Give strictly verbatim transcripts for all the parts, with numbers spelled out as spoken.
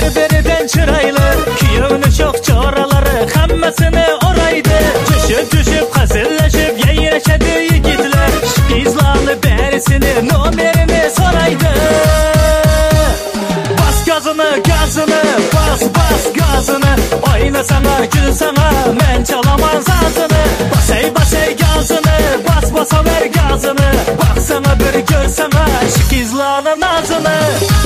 bir-birinden çıraylı, kuyovni çok çoraları hammasini oraydı. Düşüp düşüp hazırlaşıp yayrashadi yigitlar, qizlarni berisini nomerini soraydı. Bas gazını gazını, bas bas gazını, oynasana gülsana men çalaman sazını. Basay basay gazını, bas basa ver gazını, baksana bir görsene şu qizlarni nazını.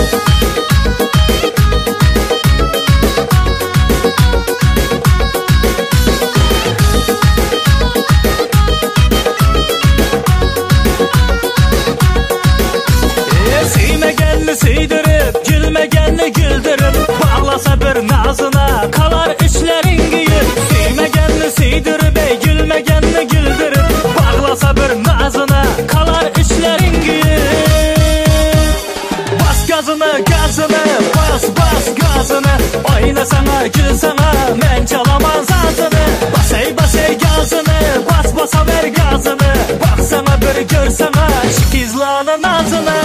Seydirip, gülmegenni güldürüp, bağlasa bir nazına kalar işlerin giyip. Seymegenni seydirip, ey gülmegenni güldürüp, bağlasa bir nazına kalar işlerin giyip. Bas gazını gazını, bas bas gazını, oynasana gülsana men çalaman sazını. Basay basay gazını, bas basa ver gazını, baksana bir görsene şu qizlarni nazını.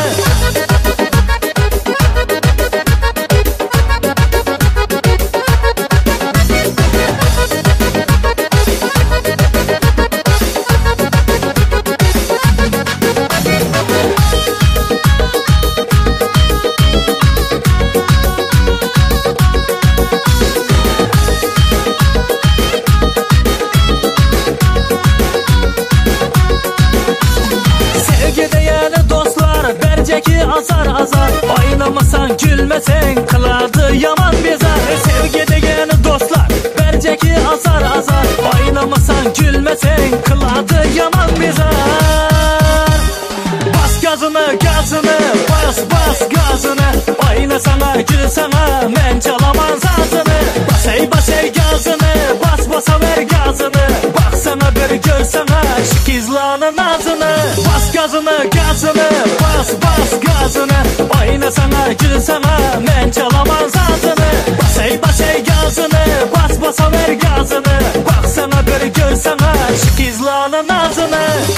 Berceki azar azar, oynamasan gülmesen kılardı yaman bezar. Sevgi degeni dostlar, berceki azar azar, oynamasan gülmesen kılardı yaman bezar. Bas gazını gazını, bas bas gazını, oynasana gülsana men çalaman sazını. Basay basay gazını, bas basa ver gazını, baksana bir görsene şu qizlarni nazını. Bas gazını gazını, bas bas gazını, oynasana gülsana men çalaman sazını. Basay basay gazını, bas basa ver gazını, baksana bir görsene şu qizlarni nazını.